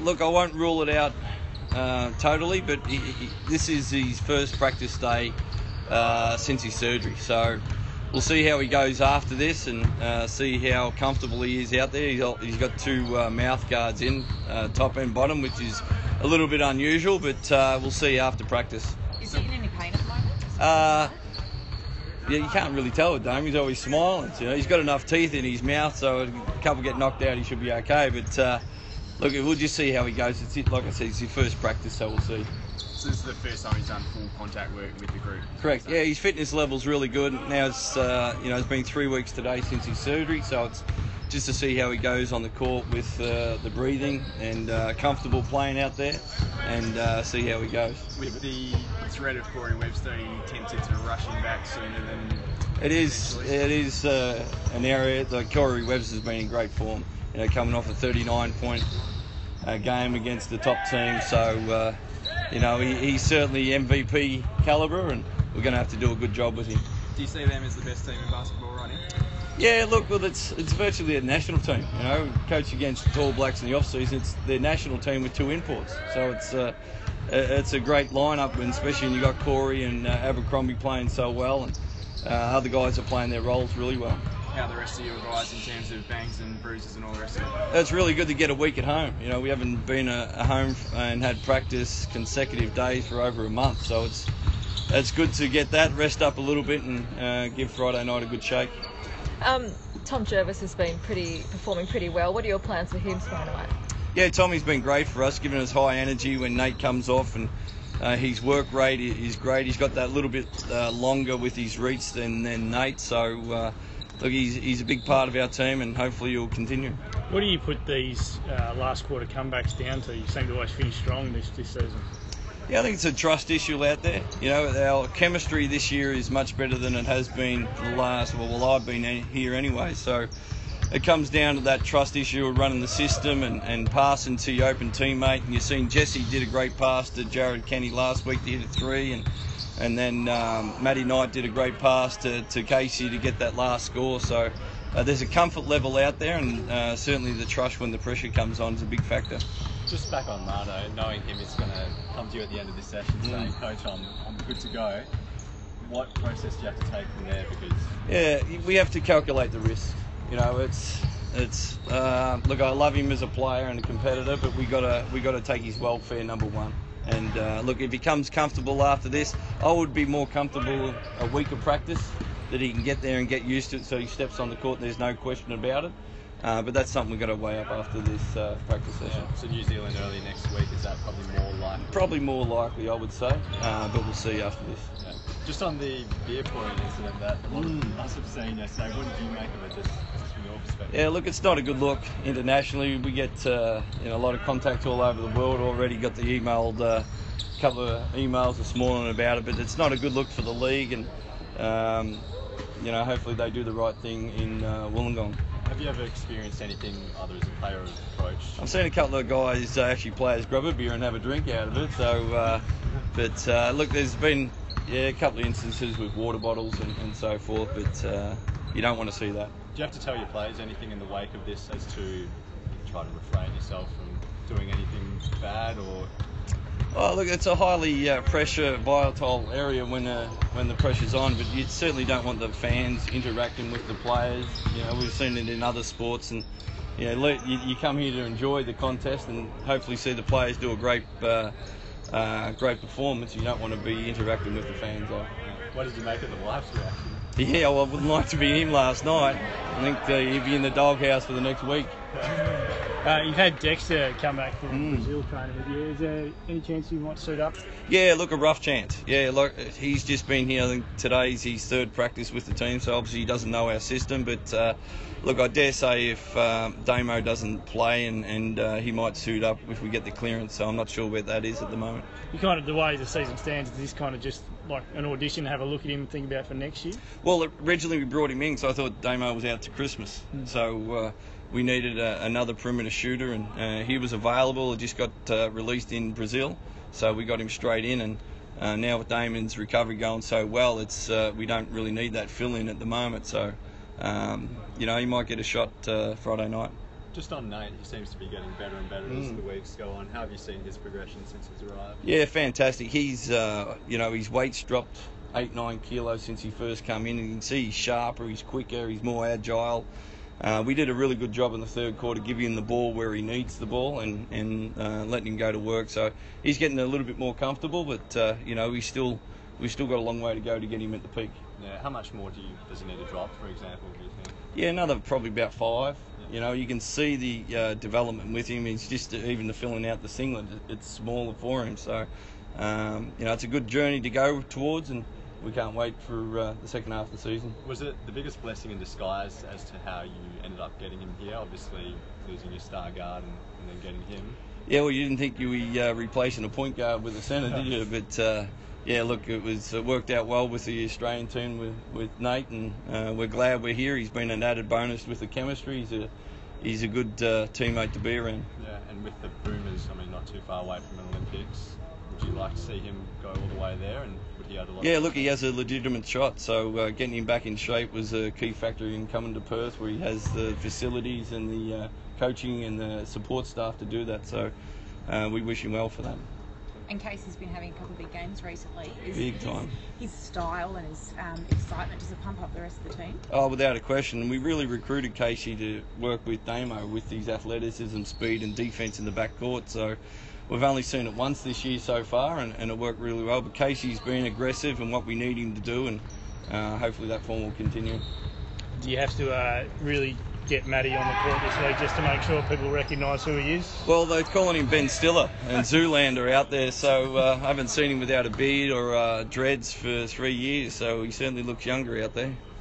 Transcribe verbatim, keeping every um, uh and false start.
look, I won't rule it out uh, totally, but he, he, this is his first practice day uh, since his surgery. So we'll see how he goes after this and uh, see how comfortable he is out there. He's, he's got two uh, mouth guards in, uh, top and bottom, which is a little bit unusual, but uh, we'll see after practice. Is he in any pain at the moment? Uh, yeah, you can't really tell with Dame. He's always smiling. You know, he's got enough teeth in his mouth, so if a couple get knocked out, he should be okay. But uh, look, we'll just see how he goes. It's like I said, it's his first practice, so we'll see. So this is the first time he's done full contact work with the group. Correct. Yeah, his fitness level's really good. Now it's uh, you know it's been three weeks today since his surgery, so it's just to see how he goes on the court with uh, the breathing and uh, comfortable playing out there, and uh, see how he goes. With the threat of Corey Webster, he tempted to rush him back sooner than. It is. It is uh, an area like Corey Webster's been in great form. You know, coming off a thirty-nine point uh, game against the top team, so. Uh, You know, he, he's certainly M V P calibre, and we're going to have to do a good job with him. Do you see them as the best team in basketball right now? Yeah, look, well, it's it's virtually a national team. You know, coach against the All Blacks in the off season. It's their national team with two imports, so it's uh, it's a great lineup, and especially when you got Corey and uh, Abercrombie playing so well, and uh, other guys are playing their roles really well. How the rest of your guys in terms of bangs and bruises and all the rest of it? It's really good to get a week at home. You know, we haven't been at home and had practice consecutive days for over a month, so it's it's good to get that, rest up a little bit, and uh, give Friday night a good shake. Um, Tom Jervis has been pretty performing pretty well. What are your plans for him tomorrow night? Yeah, Tommy's been great for us, giving us high energy when Nate comes off, and uh, his work rate is great. He's got that little bit uh, longer with his reach than, than Nate, so. Uh, Look, he's, he's a big part of our team, and hopefully he'll continue. What do you put these uh, last quarter comebacks down to? You seem to always finish strong this, this season. Yeah, I think it's a trust issue out there. You know, our chemistry this year is much better than it has been for the last, well, well I've been here anyway. So it comes down to that trust issue of running the system and, and passing to your open teammate. And you've seen Jesse did a great pass to Jared Kenny last week to hit a three, and And then um, Matty Knight did a great pass to, to Casey to get that last score. So uh, there's a comfort level out there, and uh, certainly the trust when the pressure comes on is a big factor. Just back on Mardo, knowing him is going to come to you at the end of this session Mm. saying, Coach, I'm, I'm good to go. What process do you have to take from there? Because Yeah, we have to calculate the risk. You know, it's it's uh, look, I love him as a player and a competitor, but we gotta we gotta take his welfare number one. And uh, look, if he comes comfortable after this, I would be more comfortable a week of practice, that he can get there and get used to it, so he steps on the court and there's no question about it. Uh, but that's something we've got to weigh up after this uh, practice session. yeah, so New Zealand early next week, is that probably more likely? Probably more likely, I would say, uh, but we'll see after this. Yeah. Just on the beer pouring incident that a lot of us have seen yesterday, what did you make of it, just, just from your perspective? Yeah, look, it's not a good look internationally. We get uh, you know, a lot of contact all over the world already. Got the emailed uh, couple of emails this morning about it, but it's not a good look for the league, and um, you know, hopefully they do the right thing in uh, Wollongong. Have you ever experienced anything either as a player or as a coach? I've seen a couple of guys uh, actually players grab a beer and have a drink out of it. So, uh, but uh, look, there's been yeah a couple of instances with water bottles and, and so forth, but uh, you don't want to see that. Do you have to tell your players anything in the wake of this as to try to refrain yourself from doing anything bad, or? Oh, look, it's a highly uh, pressure, volatile area when uh, when the pressure's on, but you certainly don't want the fans interacting with the players. You know, we've seen it in other sports, and you know, let, you, you come here to enjoy the contest and hopefully see the players do a great uh, uh, great performance. You don't want to be interacting with the fans. Though. What did you make of the wife's reaction? Yeah, well, I wouldn't like to be him last night. I think uh, he'd be in the doghouse for the next week. Uh, you've had Dexter come back from Mm. Brazil training with you. Is there any chance you might suit up? Yeah, look, a rough chance. Yeah, look, he's just been here. I think today's his third practice with the team, so obviously he doesn't know our system. But uh, look, I dare say if um, Damo doesn't play, and, and uh, he might suit up if we get the clearance. So I'm not sure where that is at the moment. You kind of, the way the season stands, is this kind of just like an audition, have a look at him and think about for next year? Well, originally we brought him in, so I thought Damo was out to Christmas. Mm. So uh, we needed a, another perimeter shooter, and uh, he was available. He just got uh, released in Brazil, so we got him straight in. And uh, now with Damon's recovery going so well, it's uh, we don't really need that fill-in at the moment. So, um, you know, he might get a shot uh, Friday night. Just on Nate, he seems to be getting better and better as Mm. the weeks go on. How have you seen his progression since he's arrived? Yeah, fantastic. He's, uh, you know, his weight's dropped eight, nine kilos since he first come in, and you can see he's sharper, he's quicker, he's more agile. Uh, we did a really good job in the third quarter giving him the ball where he needs the ball and, and uh, letting him go to work. So he's getting a little bit more comfortable, but, uh, you know, he's still, we've still got a long way to go to get him at the peak. Yeah. How much more do you, does he need to drop, for example, do you think? Yeah, another probably about five. You know, you can see the uh, development with him. He's just, even the filling out the singlet, it's smaller for him. So, um, you know, it's a good journey to go towards, and we can't wait for uh, the second half of the season. Was it the biggest blessing in disguise as to how you ended up getting him here? Obviously, losing your star guard and, and then getting him. Yeah, well, you didn't think you were uh, replacing a point guard with a centre, did you? But uh, yeah, look, it was it worked out well with the Australian team with, with Nate, and uh, we're glad we're here. He's been an added bonus with the chemistry. He's a he's a good uh, teammate to be around. Yeah, and with the Boomers, I mean, not too far away from an Olympics. Would you like to see him go all the way there, and would he add a lot? Yeah, look, he has a legitimate shot, so uh, getting him back in shape was a key factor in coming to Perth, where he has the facilities and the uh, coaching and the support staff to do that. So uh, we wish him well for that. And Casey's been having a couple of big games recently. Is Big his, time. His style and his um, excitement, does it pump up the rest of the team? Oh, without a question. And we really recruited Casey to work with Damo with his athleticism, speed and defence in the backcourt. So we've only seen it once this year so far, and, and it worked really well. But Casey's been aggressive and what we need him to do, and uh, hopefully that form will continue. Do you have to uh, really get Matty on the court this week just to make sure people recognise who he is? Well, they're calling him Ben Stiller and Zoolander out there, so uh, I haven't seen him without a beard or uh, dreads for three years, so he certainly looks younger out there.